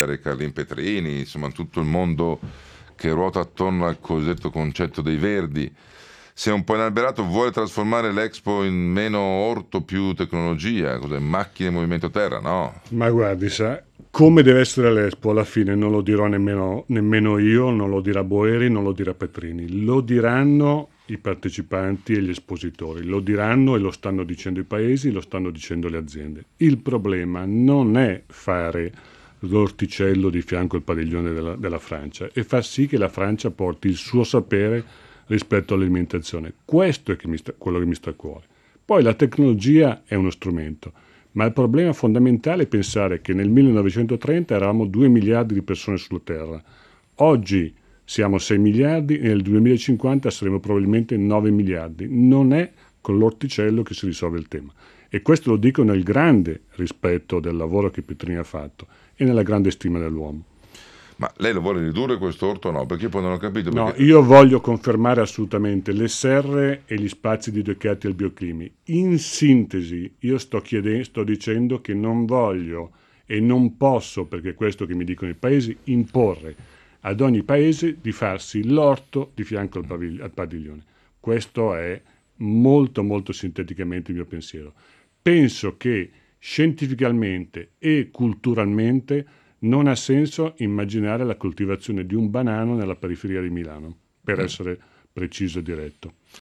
Boeri, Carlin Petrini, insomma tutto il mondo che ruota attorno al cosiddetto concetto dei verdi. Si è un po' inalberato, vuole trasformare l'Expo in meno orto, più tecnologia, cos'è? Macchine, movimento terra, no? Ma guardi, sa, come deve essere l'Expo alla fine non lo dirò nemmeno io, non lo dirà Boeri, non lo dirà Petrini, lo diranno i partecipanti e gli espositori, lo diranno e lo stanno dicendo i paesi, lo stanno dicendo le aziende. Il problema non è fare l'orticello di fianco al padiglione della Francia e far sì che la Francia porti il suo sapere rispetto all'alimentazione. Questo è quello che mi sta a cuore. Poi la tecnologia è uno strumento, ma il problema fondamentale è pensare che nel 1930 eravamo 2 miliardi di persone sulla Terra. Oggi siamo 6 miliardi e nel 2050 saremo probabilmente 9 miliardi. Non è con l'orticello che si risolve il tema. E questo lo dico nel grande rispetto del lavoro che Petrini ha fatto e nella grande stima dell'uomo. Ma lei lo vuole ridurre questo orto o no? Perché io poi non ho capito No, perché... io voglio confermare assolutamente le serre e gli spazi dedicati al bioclimi. In sintesi, io sto dicendo che non voglio e non posso, perché è questo che mi dicono i paesi, imporre ad ogni paese di farsi l'orto di fianco al padiglione. Questo è molto molto sinteticamente il mio pensiero. Penso che scientificamente e culturalmente non ha senso immaginare la coltivazione di un banano nella periferia di Milano, per essere preciso e diretto.